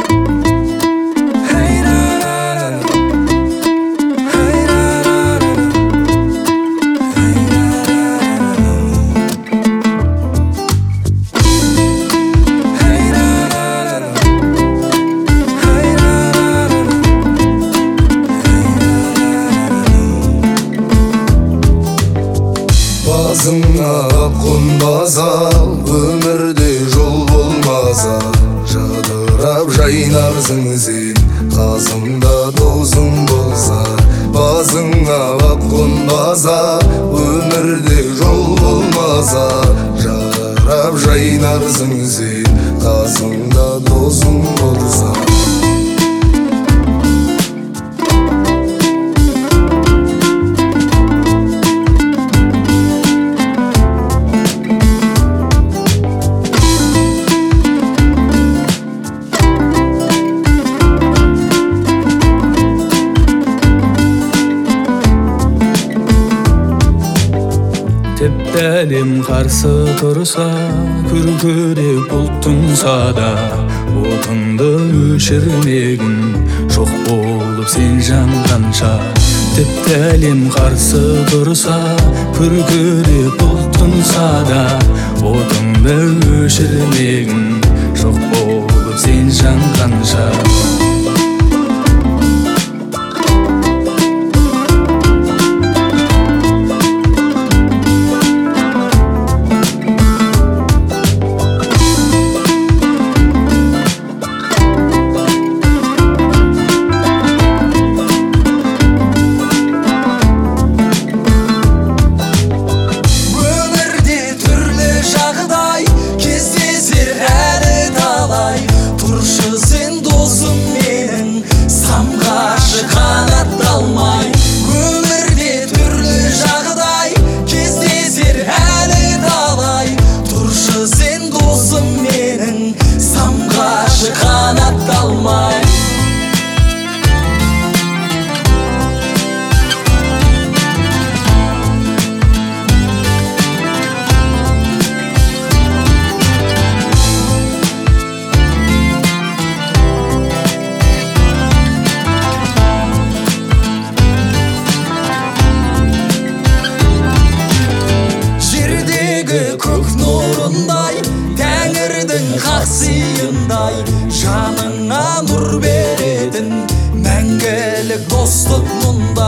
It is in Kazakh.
Bazına қонбас ал, өмірде жол болмас ал. Жадырап жайнарсың сен, қасымда досың болса. Bazına қонбас ал, өмірде жол болмас ал. Жадырап жайнарсың сен, қасымда досың болса. Тәлем қарсы тұрса, күркіреп бұлттың сада, отыңды өшірмегін, жоқ болып сен жанғанша. Тәлем қарсы тұрса, күркіреп бұлттың сада, отыңды өшірмегін, жоқ болып сен жанғанша. Көк нұрындай, тәңірдің қасиындай, жаныңа нұр беретін мәңгілік достық мұнда.